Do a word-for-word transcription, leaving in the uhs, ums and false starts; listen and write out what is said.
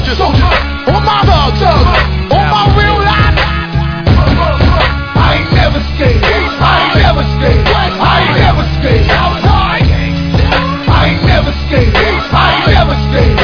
soldiers, all my thugs, all my real life. I ain't never scared. I ain't never scared. I ain't never scared. I ain't never scared. I ain't never scared.